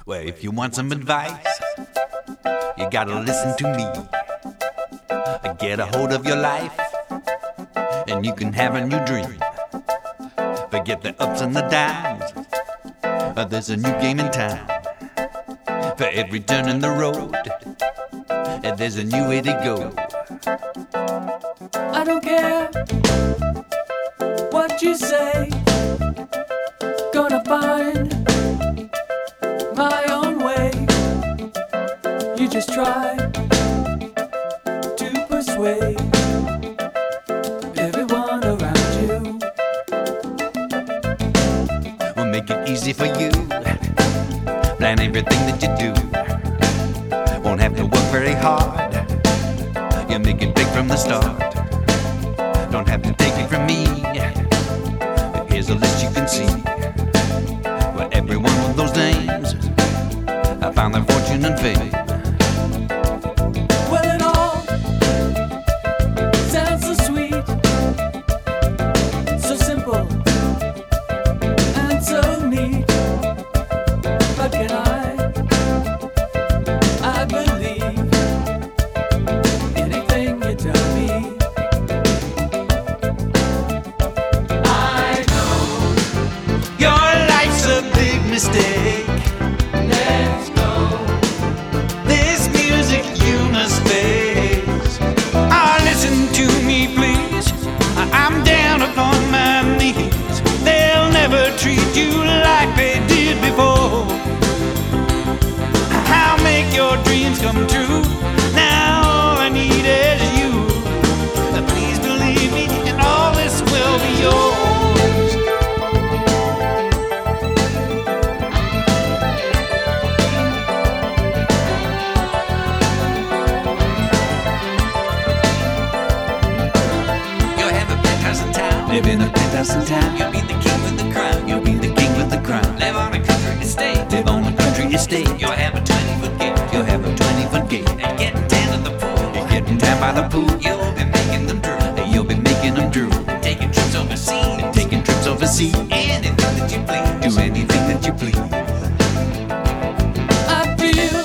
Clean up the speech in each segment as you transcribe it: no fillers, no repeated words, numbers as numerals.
Well, if you want some advice, you gotta listen to me. Get a hold of your life, and you can have a new dream. Forget the ups and the downs. There's a new game in town. For every turn in the road, there's a new way to go. I don't care what you say, gonna find my own way. You just try to persuade everyone around you. We'll make it easy for you. Plan everything that you do. Won't have to work very hard. You make it big from the start. Don't have to take it from me. Here's a list you can see, where every one of those names I found their fortune and fame. Well, it all sounds so sweet, so simple and so neat. But can I believe anything you tell me. I know Your life's a big mistake. let's go. This music you must face. Listen to me, please. I'm down upon my knees. They'll never treat you like they did before. I'll make your dreams come true. Now all I need is you. Please believe me, and all this will be yours. You'll have a penthouse in town. Live in a penthouse in town. You'll be the king with the crown. You'll be the king with the crown. Live on a country estate. Live on a country estate. You'll have a 20-foot gate. You'll have a 20-foot gate. And getting tan at the pool. You're getting tan by the pool. You'll be making them drool. You'll be making them drool. Taking trips overseas. Taking trips overseas. Anything that you please. Do anything that you please. I feel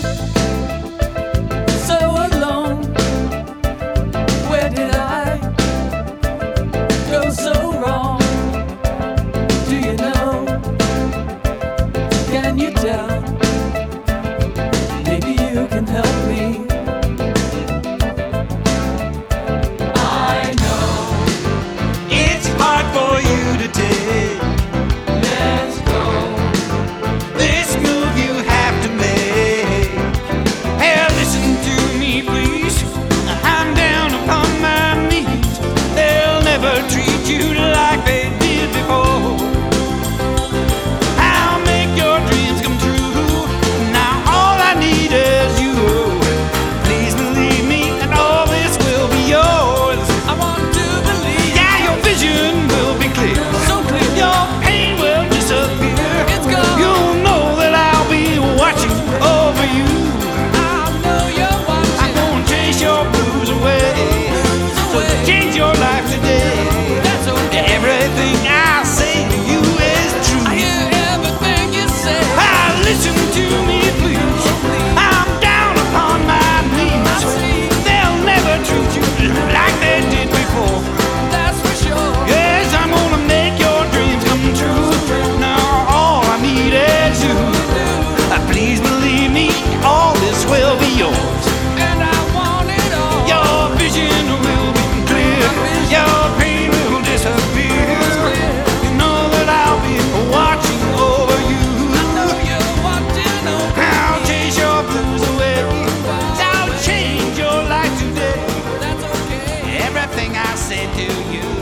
so alone. Where did I go so wrong? Do you know? Can you tell? Maybe you can help me. I know. It's hard for you to take. Let's go. This move you have to make. Hey, listen to me, please. I'm down upon my knees. They'll never treat you like they did before. I'll make your dreams come true. Now all I need is you. Please believe me, and all this will be yours. I want to believe. Yeah, your vision will be clear. So clear. Your pain will disappear. It's gone. You'll know that I'll be watching over you. I know you're I'm watching. gonna chase your blues away. So change your life today. That's okay. Everything I say to you is true. I hear everything you say. Listen to me, please. I'm down upon my knees. They'll never treat you like they did before. That's for sure. Yes, I'm gonna make your dreams come true. Now all I need is you. Please believe me, all this will be yours. And I want it all. Your vision will be clear. Your pain will disappear. You know that I'll be watching over you. I know you're watching over. I'll chase your blues away. I'll change your life today. That's okay. Everything I say to you